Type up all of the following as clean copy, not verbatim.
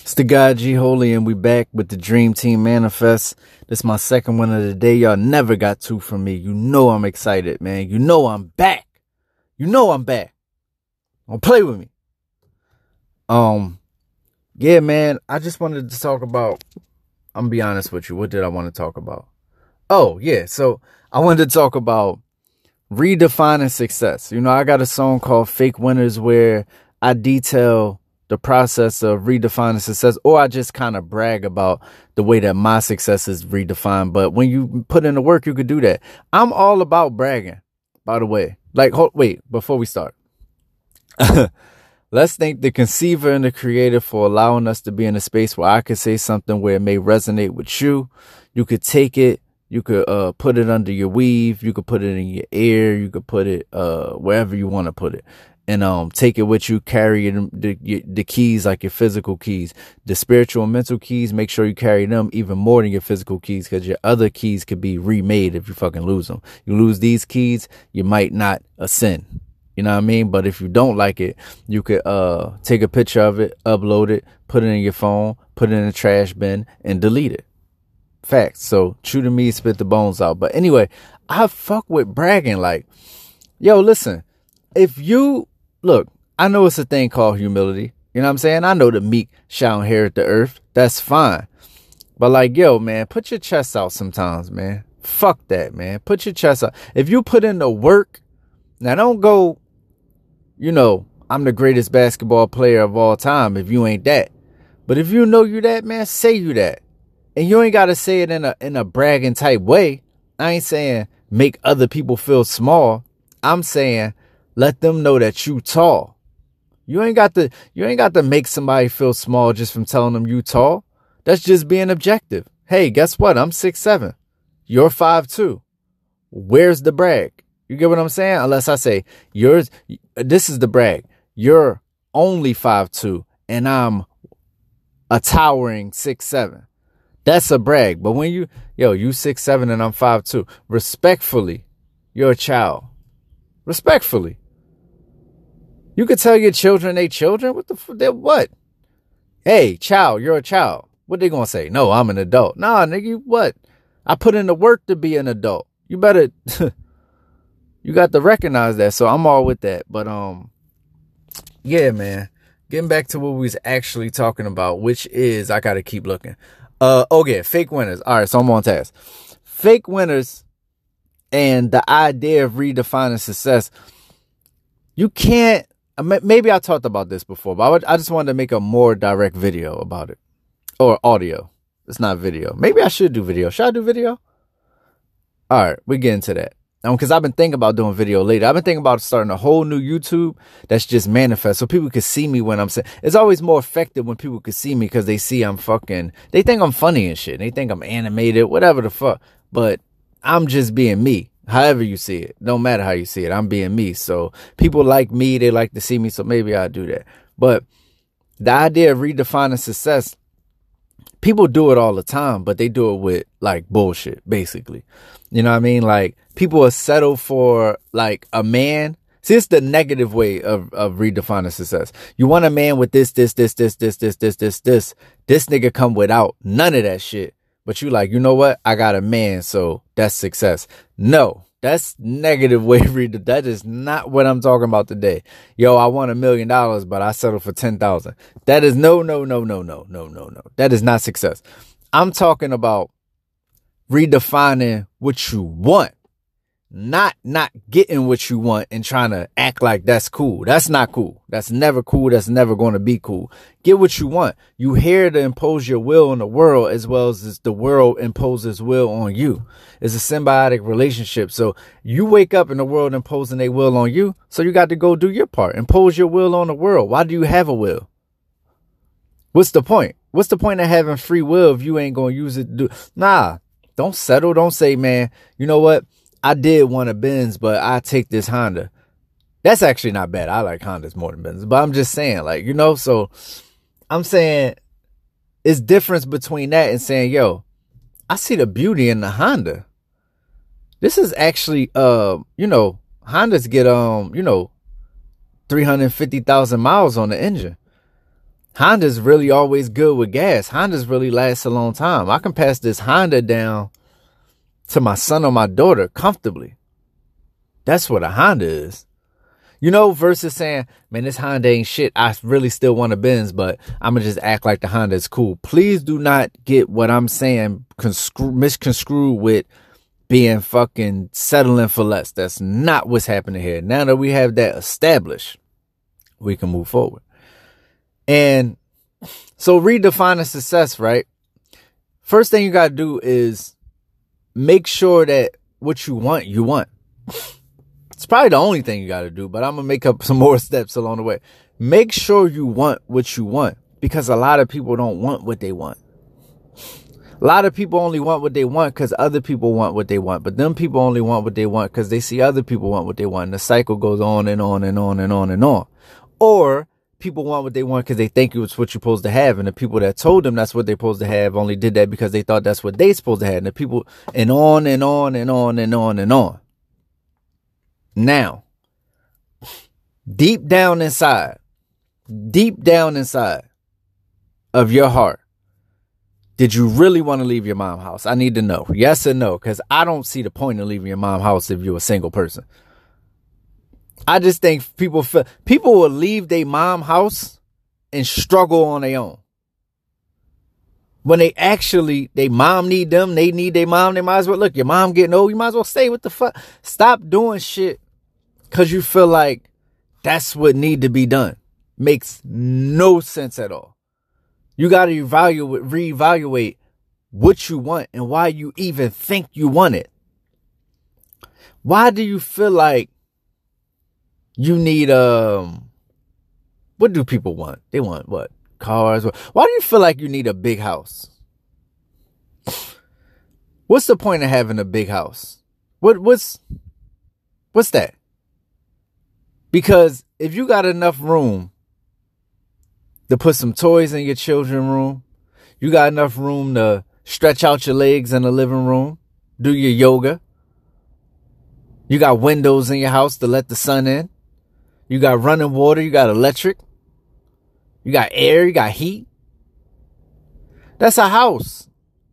It's the guy G Holy, and we back with the Dream Team Manifest. This is my second one of the day. Y'all never got two from me. You know I'm excited, man. You know I'm back. Don't play with me. Yeah, man. I just wanted to talk about. I'm gonna be honest with you. What did I want to talk about? Oh yeah. So I wanted to talk about redefining success. You know, I got a song called "Fake Winners" where I detail the process of redefining success, or I just kind of brag about the way that my success is redefined. But when you put in the work, you could do that. I'm all about bragging, by the way. Like, wait, before we start, let's thank the conceiver and the creator for allowing us to be in a space where I could say something where it may resonate with you. You could take it, you could put it under your weave, you could put it in your ear, you could put it wherever you want to put it. And take it with you, carry the keys, like your physical keys. The spiritual and mental keys, make sure you carry them even more than your physical keys, because your other keys could be remade if you fucking lose them. You lose these keys, you might not ascend. You know what I mean? But if you don't like it, you could take a picture of it, upload it, put it in your phone, put it in a trash bin, and delete it. Facts. So chew the meat, spit the bones out. But anyway, I fuck with bragging. Like, yo, listen, if you... Look, I know it's a thing called humility. You know what I'm saying? I know the meek shall inherit the earth. That's fine. But like, yo, man, put your chest out sometimes, man. Fuck that, man. Put your chest out. If you put in the work, now don't go, you know, I'm the greatest basketball player of all time if you ain't that. But if you know you that, man, say you that. And you ain't got to say it in a bragging type way. I ain't saying make other people feel small. I'm saying let them know that you tall. You ain't got to make somebody feel small just from telling them you tall. That's just being objective. Hey, guess what? I'm 6'7". You're 5'2". Where's the brag? You get what I'm saying? Unless I say this is the brag. You're only 5'2" and I'm a towering 6'7". That's a brag. But when you 6'7" and I'm 5'2", respectfully, you're a child. Respectfully. You could tell your children they children. What? Hey, child, you're a child. What they gonna say? No, I'm an adult. Nah, nigga, what? I put in the work to be an adult. You better, you got to recognize that. So I'm all with that. But yeah, man. Getting back to what we was actually talking about, which is, I gotta keep looking. Okay, fake winners. All right, so I'm on task. Fake winners and the idea of redefining success. You can't. Maybe I talked about this before, but I just wanted to make a more direct video about it. Or audio. It's not video. Maybe I should do video. Should I do video? All right, we get into that. Because I've been thinking about doing video later. I've been thinking about starting a whole new YouTube that's just manifest, so people can see me when I'm saying. It's always more effective when people can see me, because they see they think I'm funny and shit. They think I'm animated, whatever the fuck. But I'm just being me. However you see it. Don't matter how you see it. I'm being me. So people like me. They like to see me. So maybe I'll do that. But the idea of redefining success, people do it all the time, but they do it with like bullshit, basically. You know what I mean? Like, people will settle for like a man. See, it's the negative way of redefining success. You want a man with this. This nigga come without none of that shit. But you like, you know what? I got a man, so that's success. No, that's negative way of reading. That is not what I'm talking about today. Yo, I want $1 million, but I settled for 10,000. That is no. That is not success. I'm talking about redefining what you want. Not getting what you want and trying to act like that's cool. That's not cool. That's never cool. That's never going to be cool. Get what you want. You here to impose your will on the world, as well as the world imposes will on you. It's a symbiotic relationship. So you wake up in the world imposing their will on you. So you got to go do your part. Impose your will on the world. Why do you have a will? What's the point? What's the point of having free will if you ain't going to use it to do? Nah, don't settle. Don't say, man, you know what? I did want a Benz, but I take this Honda. That's actually not bad. I like Hondas more than Benz. But I'm just saying, like, you know, so I'm saying it's difference between that and saying, yo, I see the beauty in the Honda. This is actually, you know, Hondas get, 350,000 miles on the engine. Honda's really always good with gas. Honda's really lasts a long time. I can pass this Honda down to my son or my daughter comfortably. That's what a Honda is. You know, versus saying, man, this Honda ain't shit. I really still want a Benz, but I'm going to just act like the Honda is cool. Please do not get what I'm saying misconstrued with being fucking settling for less. That's not what's happening here. Now that we have that established, we can move forward. And so redefining success, right? First thing you got to do is make sure that what you want, you want. It's probably the only thing you got to do, but I'm going to make up some more steps along the way. Make sure you want what you want, because a lot of people don't want what they want. A lot of people only want what they want because other people want what they want. But them people only want what they want because they see other people want what they want. And the cycle goes on and on and on and on and on. Or people want what they want because they think it's what you're supposed to have. And the people that told them that's what they're supposed to have only did that because they thought that's what they're supposed to have. And the people, and on and on and on and on and on. Now, deep down inside of your heart, did you really want to leave your mom's house? I need to know. Yes or no, because I don't see the point in leaving your mom's house if you're a single person. I just think people will leave their mom's house and struggle on their own. When they mom need them, they need their mom, they might as well, look, your mom getting old, you might as well stay. What the fuck? Stop doing shit because you feel like that's what need to be done. Makes no sense at all. You got to reevaluate what you want and why you even think you want it. Why do you feel like you need, what do people want? They want what? Cars? Why do you feel like you need a big house? What's the point of having a big house? What's that? Because if you got enough room to put some toys in your children's room, you got enough room to stretch out your legs in the living room, do your yoga. You got windows in your house to let the sun in. You got running water, you got electric. You got air, you got heat. That's a house.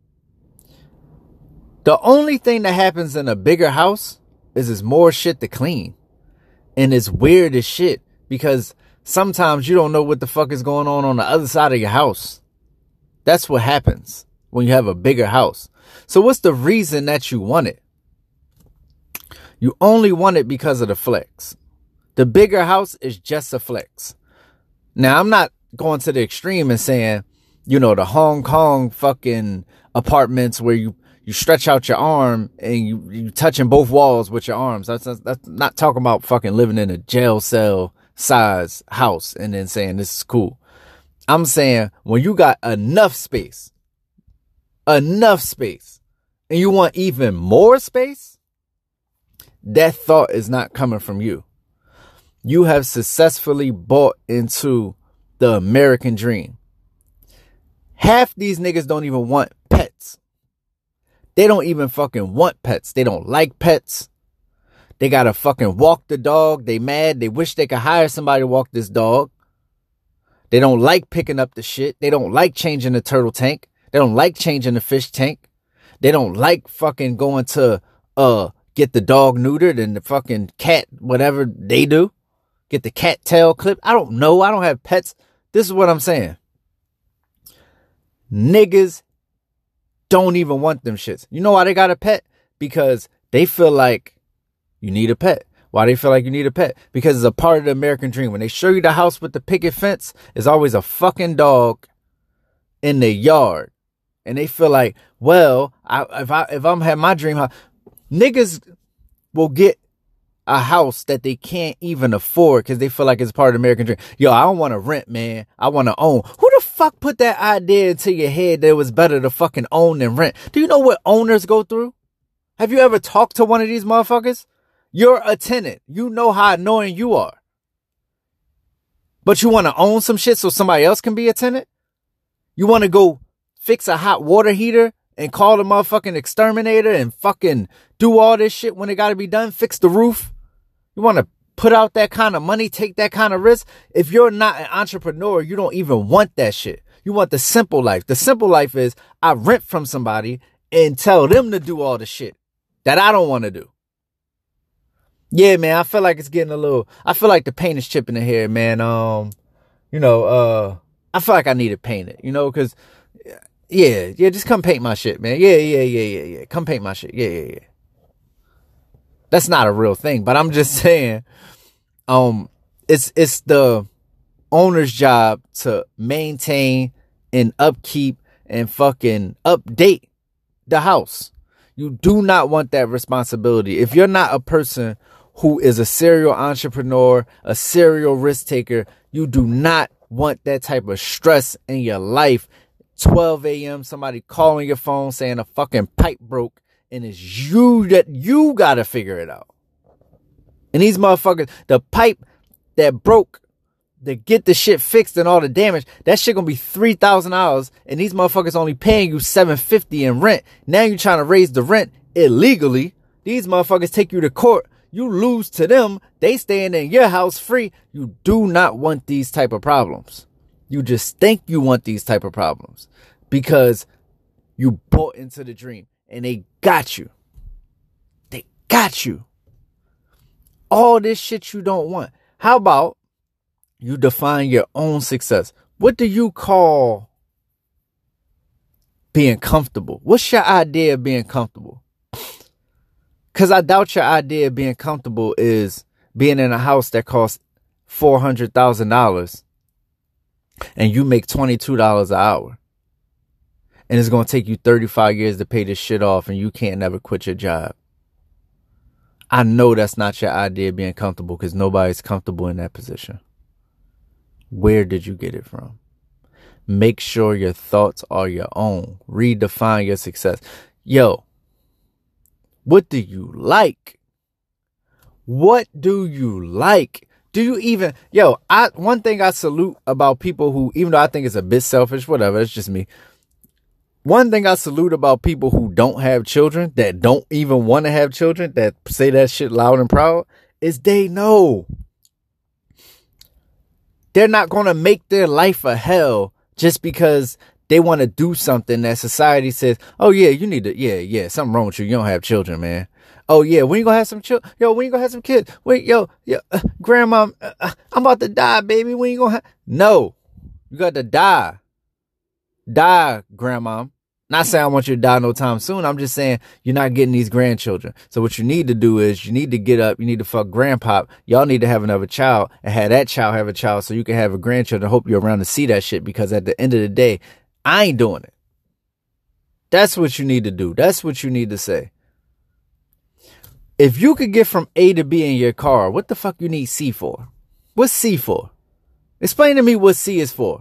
The only thing that happens in a bigger house is there's more shit to clean. And it's weird as shit because sometimes you don't know what the fuck is going on the other side of your house. That's what happens when you have a bigger house. So what's the reason that you want it? You only want it because of the flex. The bigger house is just a flex. Now, I'm not going to the extreme and saying, you know, the Hong Kong fucking apartments where you stretch out your arm and you touching both walls with your arms. That's not talking about fucking living in a jail cell size house and then saying this is cool. I'm saying when you got enough space, and you want even more space, that thought is not coming from you. You have successfully bought into the American dream. Half these niggas don't even want pets. They don't even fucking want pets. They don't like pets. They gotta fucking walk the dog. They mad. They wish they could hire somebody to walk this dog. They don't like picking up the shit. They don't like changing the turtle tank. They don't like changing the fish tank. They don't like fucking going to get the dog neutered and the fucking cat, whatever they do. Get the cat tail clipped. I don't know. I don't have pets. This is what I'm saying. Niggas don't even want them shits. You know why they got a pet? Because they feel like you need a pet. Why they feel like you need a pet? Because it's a part of the American dream. When they show you the house with the picket fence, there's always a fucking dog in the yard. And they feel like, well, if I'm having my dream house, niggas will get a house that they can't even afford because they feel like it's part of the American dream. Yo, I don't want to rent, man. I want to own. Who the fuck put that idea into your head that it was better to fucking own than rent? Do you know what owners go through? Have you ever talked to one of these motherfuckers? You're a tenant. You know how annoying you are. But you want to own some shit so somebody else can be a tenant? You want to go fix a hot water heater and call the motherfucking exterminator and fucking do all this shit when it got to be done? Fix the roof? You want to put out that kind of money, take that kind of risk. If you're not an entrepreneur, you don't even want that shit. You want the simple life. The simple life is I rent from somebody and tell them to do all the shit that I don't want to do. Yeah, man, I feel like it's getting I feel like the paint is chipping in here, man. I feel like I need to paint it, because, yeah, just come paint my shit, man. Yeah. Come paint my shit. Yeah. That's not a real thing, but I'm just saying, it's the owner's job to maintain and upkeep and fucking update the house. You do not want that responsibility. If you're not a person who is a serial entrepreneur, a serial risk taker, you do not want that type of stress in your life. 12 a.m., somebody calling your phone saying a fucking pipe broke, and it's you that you gotta figure it out. And these motherfuckers, the pipe that broke to get the shit fixed and all the damage, that shit gonna be $3,000, and these motherfuckers only paying you $750 in rent. Now you trying to raise the rent illegally. These motherfuckers take you to court. You lose to them. They staying in your house free. You do not want these type of problems. You just think you want these type of problems because you bought into the dream and they got you. They got you. All this shit you don't want. How about you define your own success? What do you call being comfortable? What's your idea of being comfortable? Because I doubt your idea of being comfortable is being in a house that costs $400,000 and you make $22 an hour. And it's going to take you 35 years to pay this shit off and you can't never quit your job. I know that's not your idea of being comfortable because nobody's comfortable in that position. Where did you get it from? Make sure your thoughts are your own. Redefine your success. Yo, what do you like? What do you like? Do you even, one thing I salute about people who, even though I think it's a bit selfish, whatever, it's just me. One thing I salute about people who don't have children, that don't even want to have children, that say that shit loud and proud, is they know they're not going to make their life a hell just because they want to do something that society says, oh yeah, you need to, something wrong with you. You don't have children, man. Oh yeah, when you gonna have some children? When you gonna have some kids? Wait, grandma, I'm about to die, baby. When you gonna have? No, you got to die. Die, grandma. Not saying I want you to die no time soon. I'm just saying you're not getting these grandchildren. So what you need to do is you need to get up. You need to fuck grandpa. Y'all need to have another child and have that child have a child so you can have a grandchild. Hope you're around to see that shit because at the end of the day, I ain't doing it. That's what you need to do. That's what you need to say. If you could get from A to B in your car, what the fuck you need C for? What's C for? Explain to me what C is for.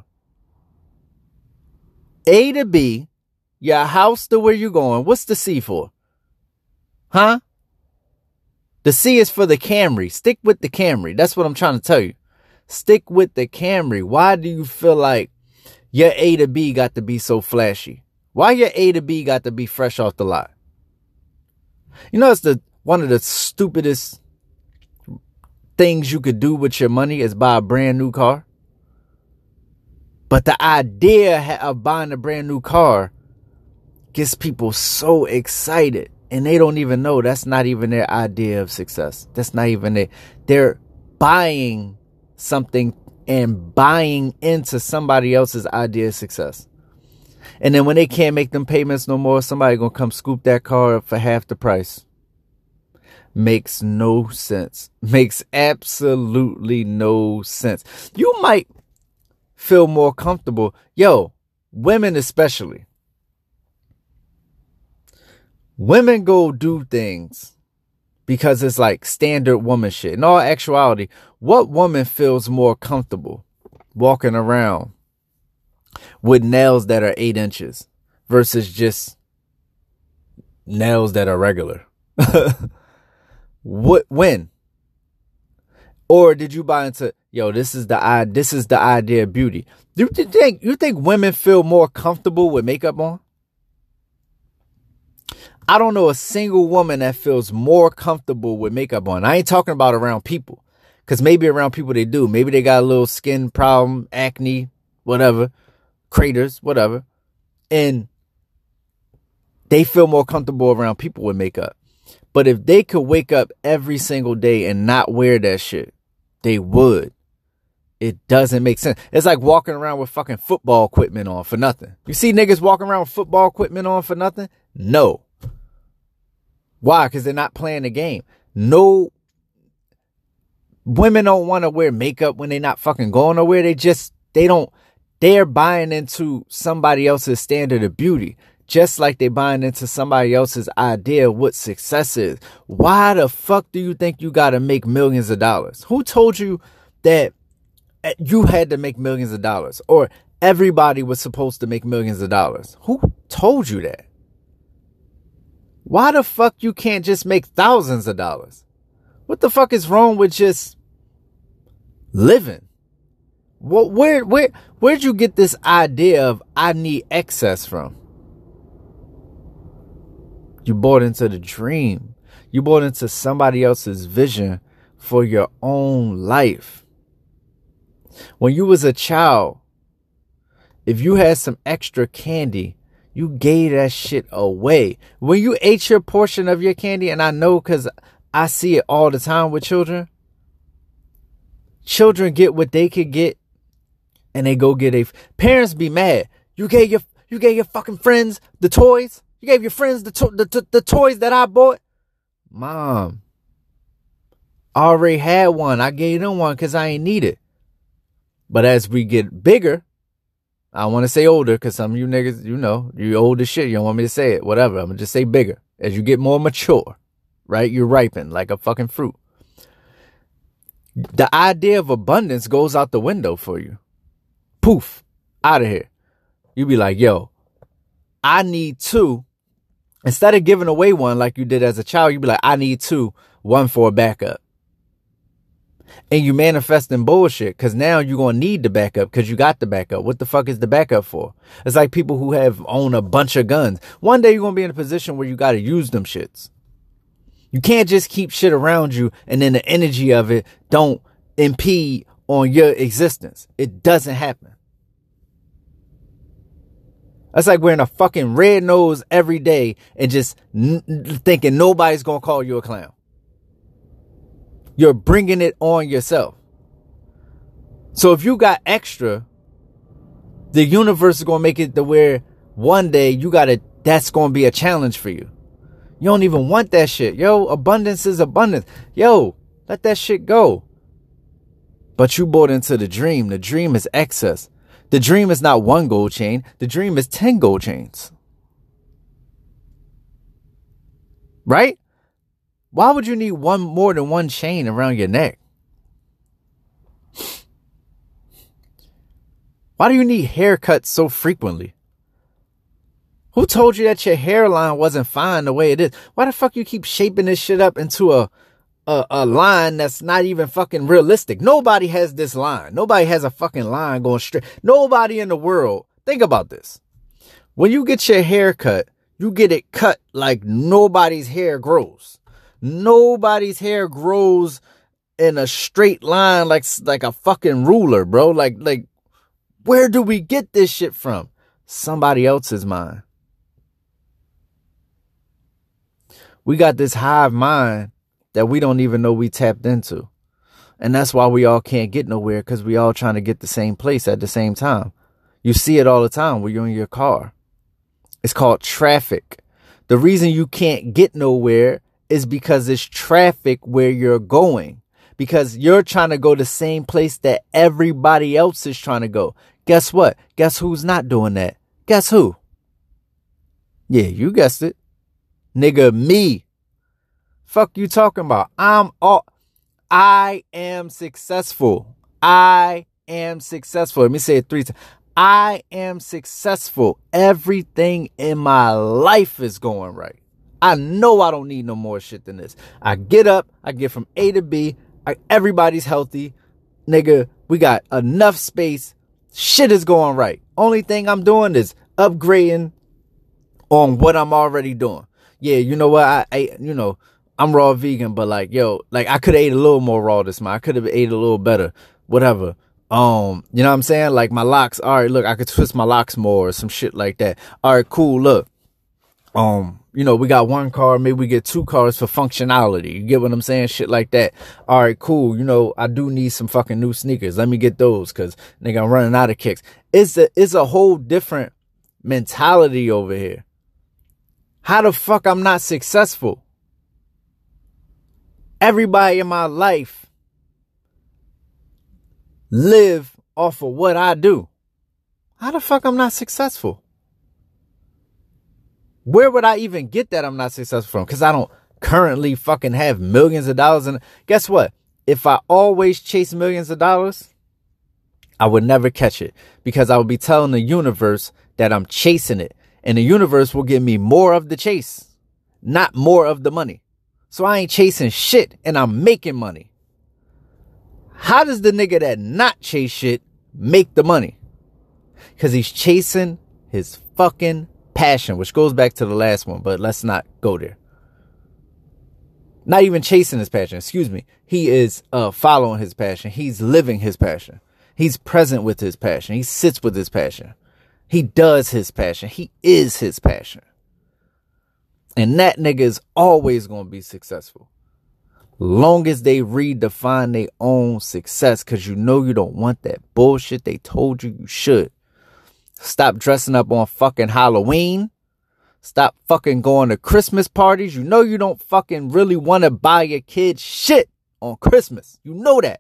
A to B, your house to where you going. What's the C for? Huh? The C is for the Camry. Stick with the Camry. That's what I'm trying to tell you. Stick with the Camry. Why do you feel like your A to B got to be so flashy? Why your A to B got to be fresh off the lot? It's one of the stupidest things you could do with your money is buy a brand new car. But the idea of buying a brand new car gets people so excited. And they don't even know that's not even their idea of success. That's not even it. They're buying something and buying into somebody else's idea of success. And then when they can't make them payments no more, somebody gonna come scoop that car up for half the price. Makes no sense. Makes absolutely no sense. You might feel more comfortable. Women especially. Women go do things because it's like standard woman shit. In all actuality, what woman feels more comfortable walking around with nails that are 8 inches versus just nails that are regular? When? Or did you buy into, this is the idea of beauty? You think women feel more comfortable with makeup on? I don't know a single woman that feels more comfortable with makeup on. I ain't talking about around people. Because maybe around people they do. Maybe they got a little skin problem, acne, whatever, craters, whatever. And they feel more comfortable around people with makeup. But if they could wake up every single day and not wear that shit, they would. It doesn't make sense. It's like walking around with fucking football equipment on for nothing. You see niggas walking around with football equipment on for nothing? No. Why? Because they're not playing the game. No. Women don't want to wear makeup when they're not fucking going nowhere. They're buying into somebody else's standard of beauty. Just like they buying into somebody else's idea of what success is. Why the fuck do you think you got to make millions of dollars? Who told you that you had to make millions of dollars? Or everybody was supposed to make millions of dollars? Who told you that? Why the fuck you can't just make thousands of dollars? What the fuck is wrong with just living? Where'd you get this idea of I need excess from? You bought into the dream. You bought into somebody else's vision for your own life. When you was a child, if you had some extra candy, you gave that shit away. When you ate your portion of your candy, and I know because I see it all the time with children. Children get what they could get, and they go get parents be mad. You gave your fucking friends the toys. You gave your friends the toys that I bought. Mom, I already had one. I gave them one because I ain't need it. But as we get bigger, I want to say older because some of you niggas, you old as shit. You don't want me to say it. Whatever. I'm going to just say bigger. As you get more mature, right? You ripen like a fucking fruit. The idea of abundance goes out the window for you. Poof. Out of here. You be like, yo, I need two. Instead of giving away one like you did as a child, you be like, I need two, one for a backup. And you manifesting bullshit because now you're going to need the backup because you got the backup. What the fuck is the backup for? It's like people who own a bunch of guns. One day you're going to be in a position where you got to use them shits. You can't just keep shit around you and then the energy of it don't impede on your existence. It doesn't happen. That's like wearing a fucking red nose every day and just thinking nobody's going to call you a clown. You're bringing it on yourself. So if you got extra, the universe is going to make it to where one day that's going to be a challenge for you. You don't even want that shit. Yo, abundance is abundance. Yo, let that shit go. But you bought into the dream. The dream is excess. The dream is not one gold chain. The dream is 10 gold chains. Right? Why would you need more than one chain around your neck? Why do you need haircuts so frequently? Who told you that your hairline wasn't fine the way it is? Why the fuck you keep shaping this shit up into a line that's not even fucking realistic? Nobody has this line. Nobody has a fucking line going straight. Nobody in the world. Think about this. When you get your hair cut, you get it cut like nobody's hair grows. Nobody's hair grows in a straight line like a fucking ruler, bro. Like, where do we get this shit from? Somebody else's mind. We got this hive mind that we don't even know we tapped into. And that's why we all can't get nowhere, because we all trying to get the same place at the same time. You see it all the time when you're in your car. It's called traffic. The reason you can't get nowhere is because it's traffic where you're going. Because you're trying to go the same place that everybody else is trying to go. Guess what? Guess who's not doing that? Guess who? Yeah, you guessed it. Nigga, me. Fuck you talking about? I am successful. I am successful. Let me say it 3 times. I am successful. Everything in my life is going right. I know I don't need no more shit than this. I get up. I get from A to B. Everybody's healthy. Nigga, we got enough space. Shit is going right. Only thing I'm doing is upgrading on what I'm already doing. Yeah, you know what? I'm raw vegan, but like, yo, like I could have ate a little more raw this month. I could have ate a little better, whatever. You know what I'm saying? Like my locks, all right, look, I could twist my locks more or some shit like that. All right, cool, look. You know, we got one car, maybe we get 2 cars for functionality. You get what I'm saying? Shit like that. All right, cool. You know, I do need some fucking new sneakers. Let me get those because, nigga, I'm running out of kicks. It's a whole different mentality over here. How the fuck I'm not successful? Everybody in my life live off of what I do. How the fuck I'm not successful? Where would I even get that I'm not successful from? Because I don't currently fucking have millions of dollars. And guess what? If I always chase millions of dollars, I would never catch it. Because I would be telling the universe that I'm chasing it. And the universe will give me more of the chase, not more of the money. So I ain't chasing shit and I'm making money. How does the nigga that not chase shit make the money? Because he's chasing his fucking passion, which goes back to the last one, but let's not go there. Not even chasing his passion, excuse me. He is following his passion. He's living his passion. He's present with his passion. He sits with his passion. He does his passion. He is his passion. And that nigga is always going to be successful. Long as they redefine their own success, because you know you don't want that bullshit they told you you should. Stop dressing up on fucking Halloween. Stop fucking going to Christmas parties. You know you don't fucking really want to buy your kids shit on Christmas. You know that.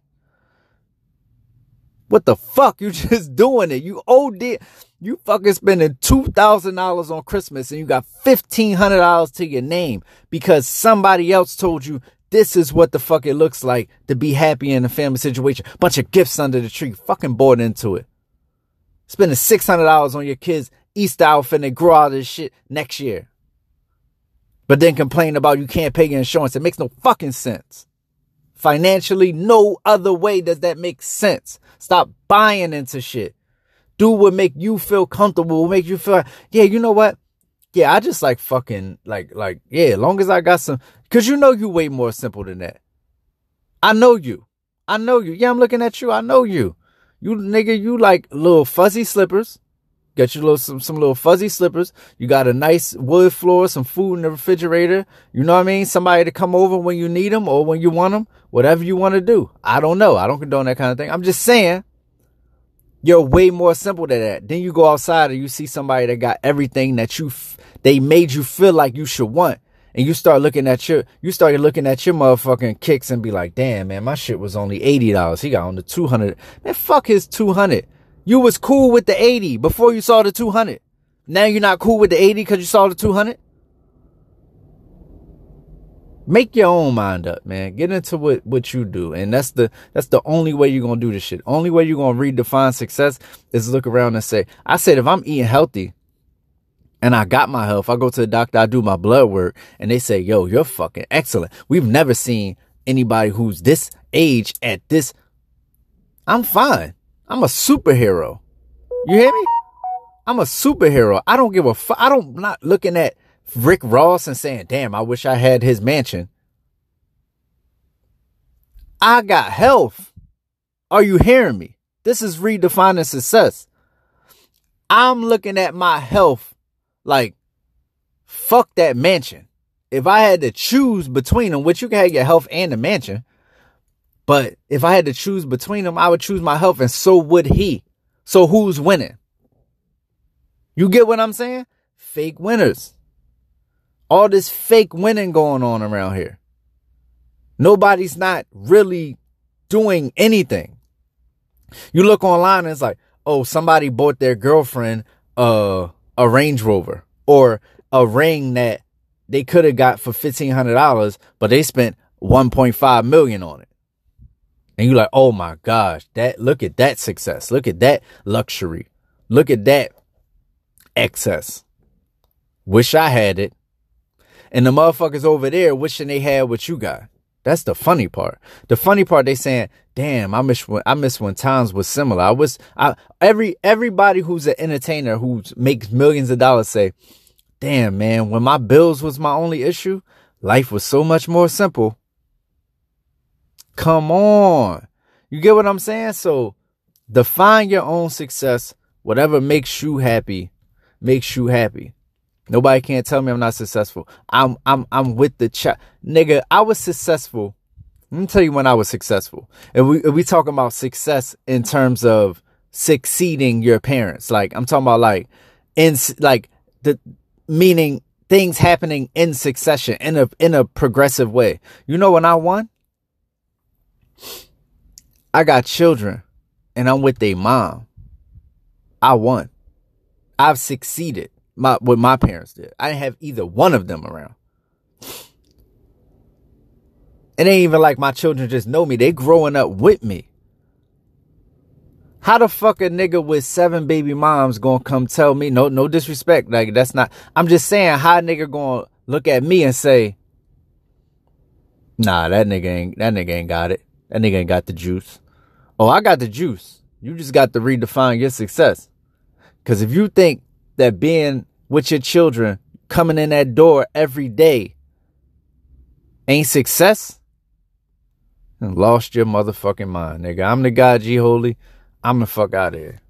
What the fuck? You just doing it. You OD. You fucking spending $2,000 on Christmas and you got $1,500 to your name because somebody else told you this is what the fuck it looks like to be happy in a family situation. Bunch of gifts under the tree. Fucking bought into it. Spending $600 on your kids' Easter outfit and they grow out of this shit next year. But then complain about you can't pay your insurance. It makes no fucking sense. Financially, no other way does that make sense. Stop buying into shit. Do what make you feel comfortable, what make you feel, yeah, you know what? Yeah, I just like fucking, yeah, as long as I got some, because you know you way more simple than that. I know you. Yeah, I'm looking at you. I know you. You nigga, you like little fuzzy slippers. Got you some little fuzzy slippers. You got a nice wood floor, some food in the refrigerator. You know what I mean? Somebody to come over when you need them or when you want them. Whatever you want to do. I don't know. I don't condone that kind of thing. I'm just saying, you're way more simple than that. Then you go outside and you see somebody that got everything that they made you feel like you should want. And you start looking at your motherfucking kicks and be like, damn, man, my shit was only $80. He got on the 200. Man, fuck his 200. You was cool with the 80 before you saw the 200. Now you're not cool with the 80 because you saw the 200. Make your own mind up, man. Get into what you do. And that's the only way you're going to do this shit. Only way you're going to redefine success is look around and say, I said, if I'm eating healthy, and I got my health, I go to the doctor, I do my blood work, and they say, yo, you're fucking excellent. We've never seen anybody who's this age at this. I'm fine. I'm a superhero. You hear me? I'm a superhero. I don't give a fuck. I'm not looking at Rick Ross and saying, damn, I wish I had his mansion. I got health. Are you hearing me? This is redefining success. I'm looking at my health like, fuck that mansion. If I had to choose between them, which you can have your health and the mansion, but if I had to choose between them, I would choose my health, and so would he. So who's winning? You get what I'm saying? Fake winners. All this fake winning going on around here. Nobody's not really doing anything. You look online and it's like, oh, somebody bought their girlfriend a Range Rover or a ring that they could have got for $1,500, but they spent $1.5 million on it. And you're like, oh my gosh, look at that success. Look at that luxury. Look at that excess. Wish I had it. And the motherfuckers over there wishing they had what you got. That's the funny part. The funny part, they saying, damn, I miss when times was similar. Everybody who's an entertainer who makes millions of dollars say, damn, man, when my bills was my only issue, life was so much more simple. Come on. You get what I'm saying? So define your own success. Whatever makes you happy, makes you happy. Nobody can't tell me I'm not successful. I'm with the nigga, I was successful. Let me tell you when I was successful. And we talking about success in terms of succeeding your parents. Like, I'm talking about like the meaning things happening in succession in a progressive way. You know when I won? I got children and I'm with their mom. I won. I've succeeded. What my parents did. I didn't have either one of them around. It ain't even like my children just know me. They growing up with me. How the fuck a nigga with 7 baby moms gonna come tell me, no disrespect, like that's not, I'm just saying, how a nigga gonna look at me and say, nah, that nigga ain't got it. That nigga ain't got the juice. Oh, I got the juice. You just got to redefine your success. Because if you think that being with your children, coming in that door every day ain't success, and lost your motherfucking mind, nigga. I'm the guy, G Holy. I'm the fuck out of here.